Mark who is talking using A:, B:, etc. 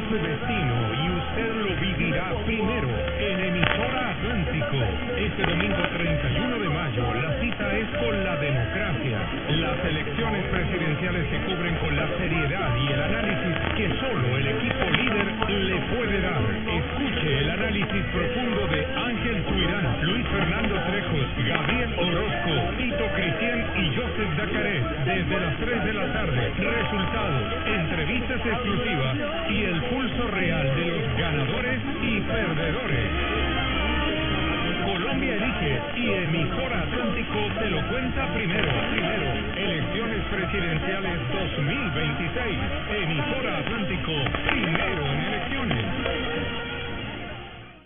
A: su destino y usted lo vivirá primero en Emisora Atlántico. Este domingo 31 de mayo, la cita es con la democracia. Las elecciones presidenciales se cubren con la seriedad y el análisis que solo el equipo líder le puede dar. Escuche el análisis profundo de Ángel Tuirán, Luis Fernando Trejos, Gabriel Orozco, Tito Cristian y Joseph Dacaret. Desde las 3 de la tarde, resultados, entrevistas exclusivas y el pulso real de los ganadores y perdedores. Colombia elige y Emisora Atlántico te lo cuenta primero. Elecciones presidenciales 2026. Emisora Atlántico, primero en elecciones.